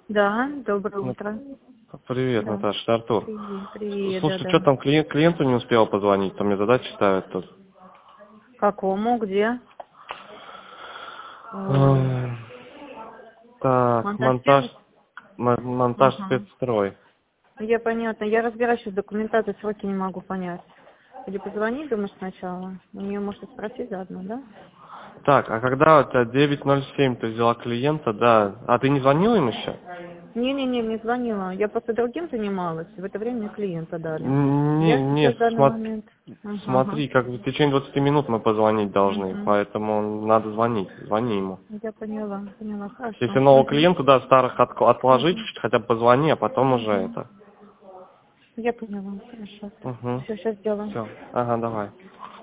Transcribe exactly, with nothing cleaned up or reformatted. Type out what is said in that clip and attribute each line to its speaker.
Speaker 1: Да, доброе
Speaker 2: Ну,
Speaker 1: утро.
Speaker 2: привет,
Speaker 1: Да.
Speaker 2: Наташа, это Артур.
Speaker 1: Привет, привет,
Speaker 2: Слушай,
Speaker 1: да,
Speaker 2: что
Speaker 1: да.
Speaker 2: там, клиент, клиенту не успел позвонить, там мне задачи ставят тут.
Speaker 1: Какому, где? М,
Speaker 2: М, Так,
Speaker 1: Монтаж
Speaker 2: монтаж,
Speaker 1: сервис?
Speaker 2: мон- монтаж
Speaker 1: Ага.
Speaker 2: спецстрой.
Speaker 1: Я понятно. Я разбираюсь в документации, сроки не могу понять. Или позвонить, думаешь, сначала? У нее, может, спросить заодно, да?
Speaker 2: Так, а когда у тебя девять ноль семь ты взяла клиента, да, а ты не звонила им еще?
Speaker 1: Не-не-не, не звонила. Я просто другим занималась. В это время мне клиента дали.
Speaker 2: Не,
Speaker 1: Я
Speaker 2: не,
Speaker 1: сейчас в данный
Speaker 2: смо-
Speaker 1: момент... Ага, ага.
Speaker 2: смотри, как бы в течение двадцати минут мы позвонить должны,
Speaker 1: Угу.
Speaker 2: поэтому надо звонить, звони ему.
Speaker 1: Я поняла, поняла,
Speaker 2: Если
Speaker 1: хорошо.
Speaker 2: нового
Speaker 1: Угу.
Speaker 2: клиента, да, старых от- отложить,
Speaker 1: Угу.
Speaker 2: хотя бы позвони, а потом уже
Speaker 1: Угу.
Speaker 2: это.
Speaker 1: Я поняла, хорошо.
Speaker 2: Угу.
Speaker 1: Все, сейчас сделаю.
Speaker 2: Все. Ага, давай.